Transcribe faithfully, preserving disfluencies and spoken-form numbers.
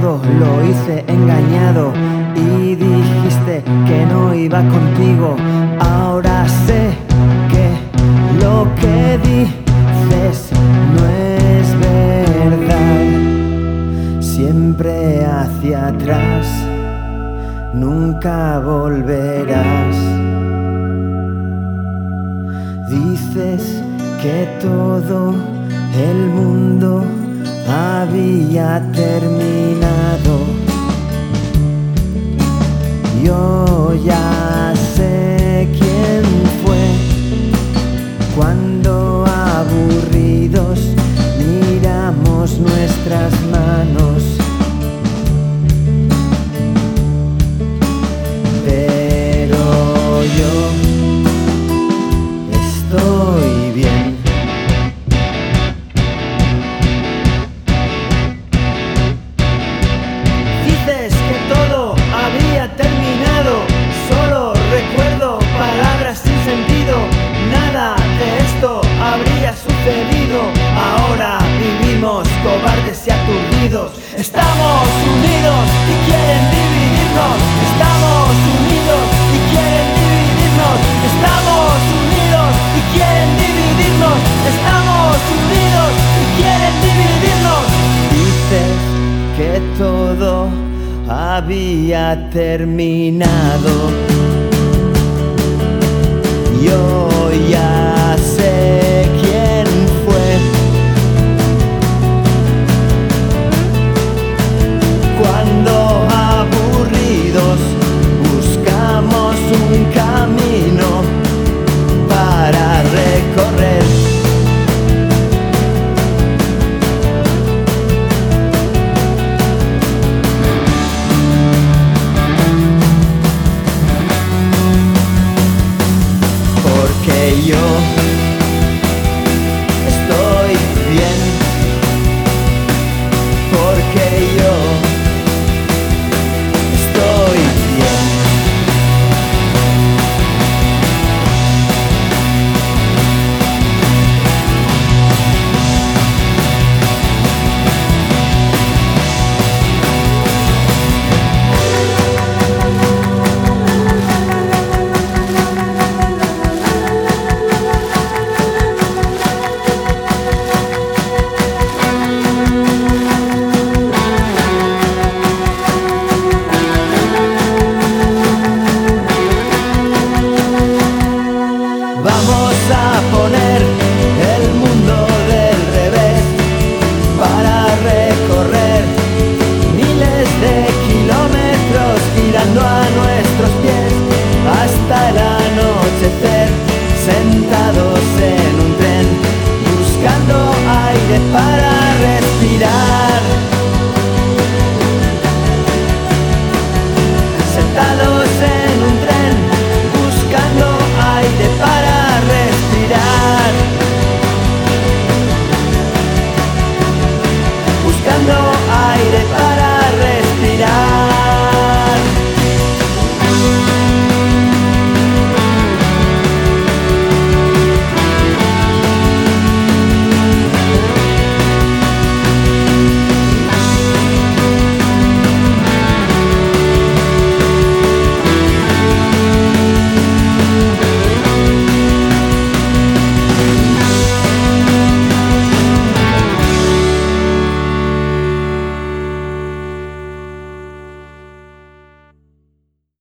todo lo hice engañado y dijiste que no iba contigo. Ahora sé que lo que dices no es verdad. Siempre hacia atrás, nunca volverás. Dices que todo el mundo había terminado. Yo ya sé quién fue cuando aburridos miramos nuestras manos. Pero yo estoy bien. Dices que todo había terminado, solo recuerdo palabras sin sentido. Nada de esto habría sucedido. Ahora vivimos cobardes y aturdidos. Estamos unidos y quieren dividirnos. Estamos unidos y quieren dividirnos. Estamos unidos y quieren dividirnos. Estamos unidos y quieren dividirnos. Dices que todo había terminado. Yo ya